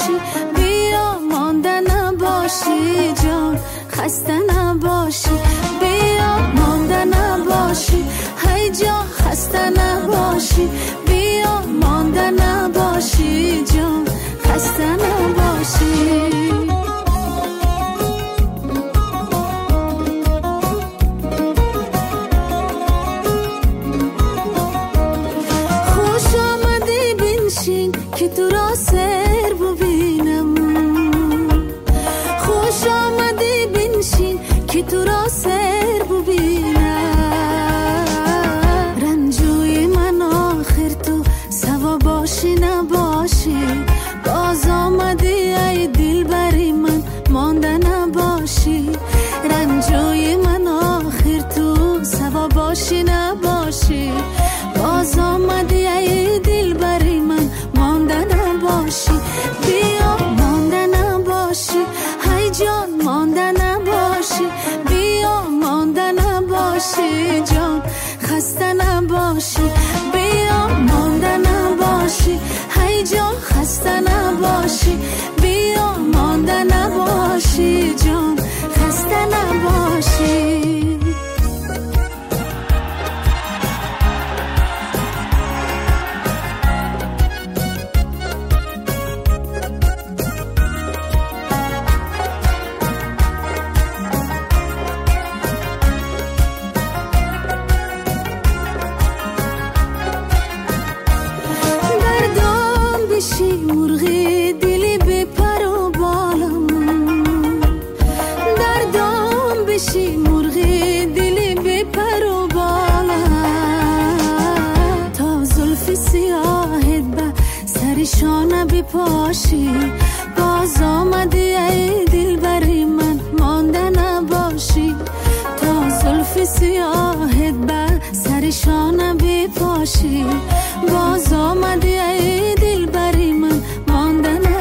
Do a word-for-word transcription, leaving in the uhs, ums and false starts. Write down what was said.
نباشی، بیا مانده نباشی جان، خسته نباشی، بیا مانده نباشی، هی جان خسته نباشی، بیا مانده نباشی جان، خسته نباشی. که تو را سر ببینم، خوش آمدی بنشین که تو را سر ببینم، رنجوی من آخر تو سوا باشی نباشی، باز آمدی ای دل بری من مانده نباشی، رنجوی من آخر تو سوا باشی نباشی، باز آمدی ای دل بری من مانده نباشی، بیا مانده نباشی، هی جان مانده نباشی، بیا مانده نباشی جان، خسته نباشی، بیا مانده نباشی، هی جان خسته نباشی، بیا مانده نباشی جان، خسته نباشی. مرغی دلی به پر و بالم، در دام بشی مرغی دلی به پر و بالم، تا زلف سیاهت به سر شانه بپاشی، باز آمدی ای دل بری من مانده نباشی، تا زلف سیاهت به سر شانه بپاشی، باز آمدی ای دل بری من مانده نباشی.